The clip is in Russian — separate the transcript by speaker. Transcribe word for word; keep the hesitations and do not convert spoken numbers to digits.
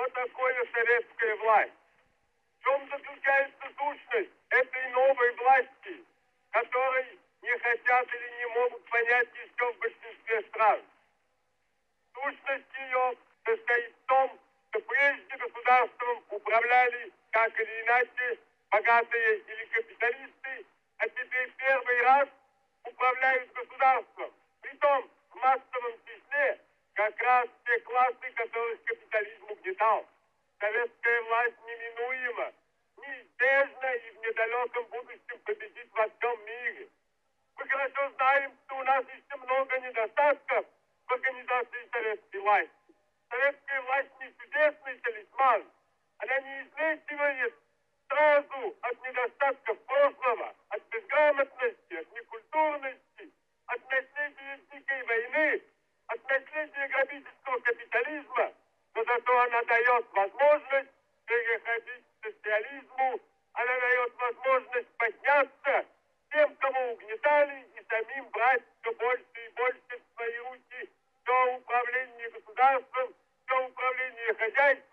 Speaker 1: такое советская власть? В чем заключается сущность этой новой власти, которой не хотят или не могут понять еще в большинстве стран? Сущность ее состоит в том, что прежде государством управляли так или иначе богатые или капиталисты, а теперь первый раз управляют государством. Притом в массовом числе как раз те классы, которых капитализм угнетал. Советская власть неминуемо, неизбежно и в недалеком будущем победит во всем мире. Мы хорошо знаем, что у нас еще много недостатков в организации советской власти. Советская власть не чудесный талисман. Она не излечивает сразу от недостатков прошлого, от безграмотности, от некультурности, от наследия дикой войны, от наследия грабительского капитализма, но зато она дает возможность переходить к социализму, она дает возможность подняться тем, кого угнетали, и самим брать все больше и больше в свои руки все управление государством, все управление хозяйством.